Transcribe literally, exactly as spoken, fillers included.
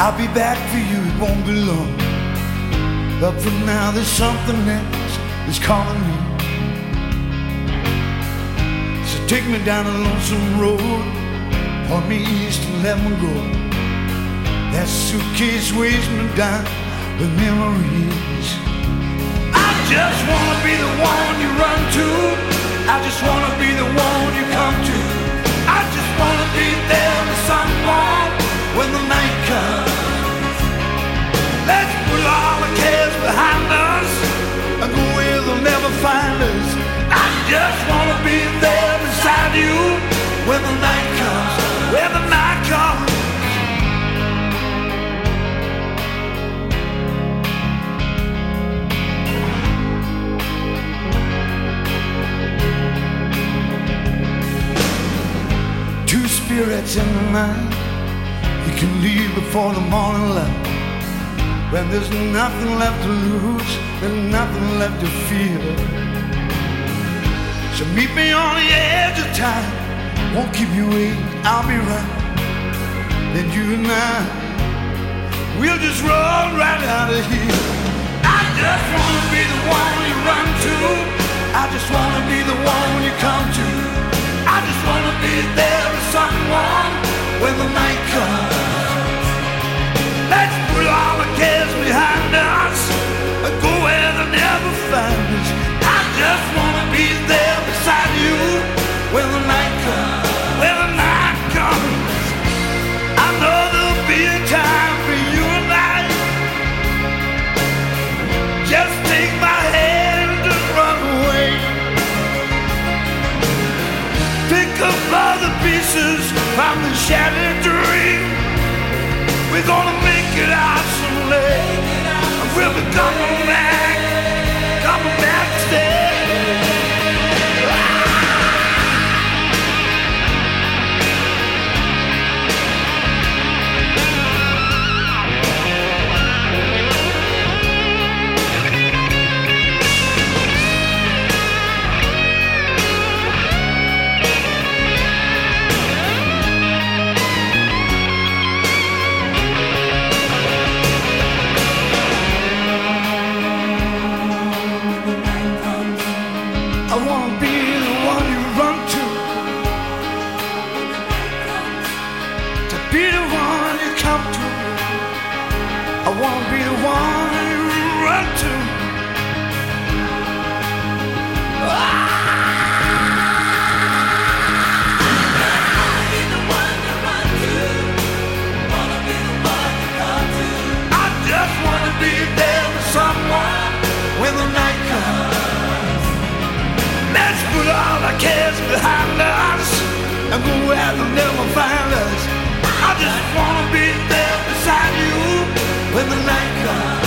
I'll be back for you, it won't be long. But for now there's something else that's calling me. So take me down a lonesome road, point me east and let me go. That suitcase weighs me down with memories. I just wanna be the one you run to. I just wanna be the one you come to. I just wanna be there for someone when the night comes. Let's put all the cares behind us and go where they'll never find us. I just wanna be there beside you when the night comes, when the night comes. Two spirits in the night, you can leave before the morning light. When there's nothing left to lose, there's nothing left to fear. So meet me on the edge of time, won't keep you waiting, I'll be right. Then you and I, we'll just roll right out of here. I just wanna be the one you run to. I just wanna be the one you come to. I just wanna be there with someone when the night comes. Let's put all the cares behind us and go where they'll never find us. I just wanna be there beside you when the night comes, when the night comes. I know there'll be a time for you and I. Just take my hand and run away. Pick up all the pieces from the shattered dream. We're gonna make it out someday. We'll be coming back, coming back to stay. I wanna be the one you run to, to be the one you come to. I wanna be the one you run to. Ah! I just wanna be there with someone when the night comes. Let's put all our cares behind us and go where they'll never find us. I just wanna be there beside you when the night comes.